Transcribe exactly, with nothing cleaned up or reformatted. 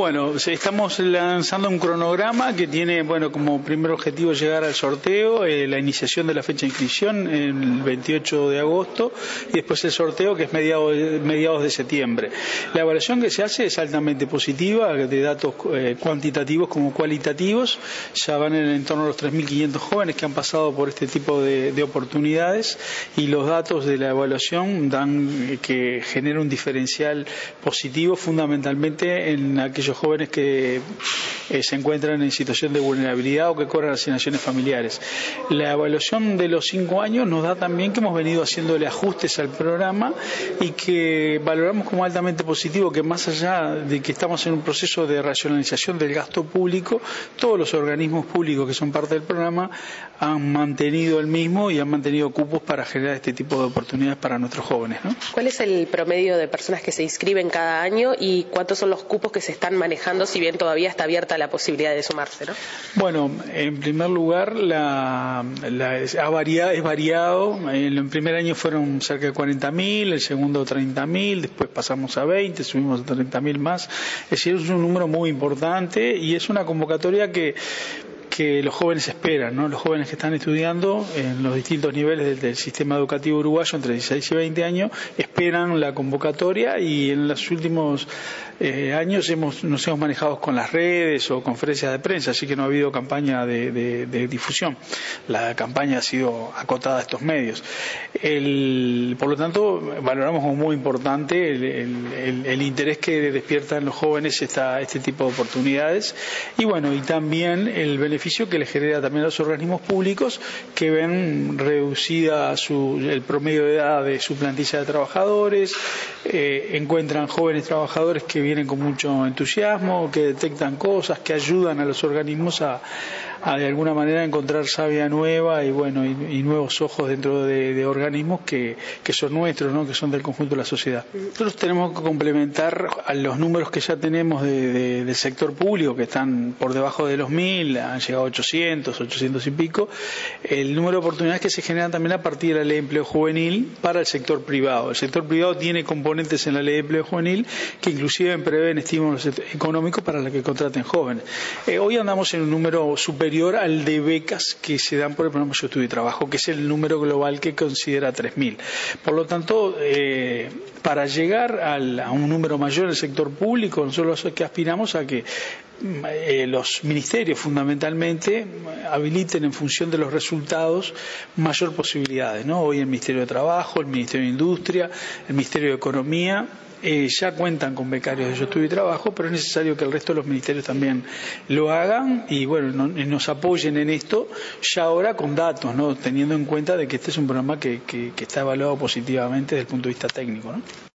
Bueno, estamos lanzando un cronograma que tiene, bueno, como primer objetivo llegar al sorteo, eh, la iniciación de la fecha de inscripción el veintiocho de agosto y después el sorteo que es mediados, mediados de septiembre. La evaluación que se hace es altamente positiva, de datos eh, cuantitativos como cualitativos. Ya van en el entorno de los tres mil quinientos jóvenes que han pasado por este tipo de, de oportunidades y los datos de la evaluación dan que genera un diferencial positivo fundamentalmente en aquellos jóvenes que eh, se encuentran en situación de vulnerabilidad o que cobran asignaciones familiares. La evaluación de los cinco años nos da también que hemos venido haciéndole ajustes al programa y que valoramos como altamente positivo que más allá de que estamos en un proceso de racionalización del gasto público, todos los organismos públicos que son parte del programa han mantenido el mismo y han mantenido cupos para generar este tipo de oportunidades para nuestros jóvenes, ¿no? ¿Cuál es el promedio de personas que se inscriben cada año y cuántos son los cupos que se están manejando, si bien todavía está abierta la posibilidad de sumarse, ¿no? Bueno, en primer lugar, la, la, ha variado, es variado. En el primer año fueron cerca de cuarenta mil, el segundo treinta mil, después pasamos a veinte, subimos a treinta mil más. Es decir, es un número muy importante y es una convocatoria que que los jóvenes esperan, ¿no? Los jóvenes que están estudiando en los distintos niveles del, del sistema educativo uruguayo entre dieciséis y veinte años esperan la convocatoria y en los últimos eh, años hemos, nos hemos manejado con las redes o conferencias de prensa, así que no ha habido campaña de, de, de difusión. La campaña ha sido acotada a estos medios. El, por lo tanto, valoramos como muy importante el, el, el, el interés que despiertan los jóvenes esta, este tipo de oportunidades y bueno, y también el beneficio que le genera también a los organismos públicos que ven reducida su, el promedio de edad de su plantilla de trabajadores, eh, encuentran jóvenes trabajadores que vienen con mucho entusiasmo, que detectan cosas, que ayudan a los organismos a, a de alguna manera encontrar savia nueva y bueno y, y nuevos ojos dentro de, de organismos que, que son nuestros, ¿no? Que son del conjunto de la sociedad. Nosotros tenemos que complementar a los números que ya tenemos de, de, del sector público que están por debajo de los mil, han llegado a ochocientos, ochocientos y pico, el número de oportunidades que se generan también a partir de la ley de empleo juvenil para el sector privado. El sector privado tiene componentes en la ley de empleo juvenil que inclusive prevén estímulos económicos para los que contraten jóvenes. Eh, hoy andamos en un número superior al de becas que se dan por el programa Yo Estudio y Trabajo, que es el número global que considera tres mil. Por lo tanto, eh, para llegar al, a un número mayor en el sector público, nosotros que aspiramos a que eh, los ministerios fundamentalmente habiliten en función de los resultados mayor posibilidades, ¿no? Hoy el Ministerio de Trabajo, el Ministerio de Industria, el Ministerio de Economía Eh, ya cuentan con becarios de Yo Estudio y Trabajo, pero es necesario que el resto de los ministerios también lo hagan y bueno, no, nos apoyen en esto ya ahora con datos, ¿no? Teniendo en cuenta de que este es un programa que, que, que está evaluado positivamente desde el punto de vista técnico, ¿no?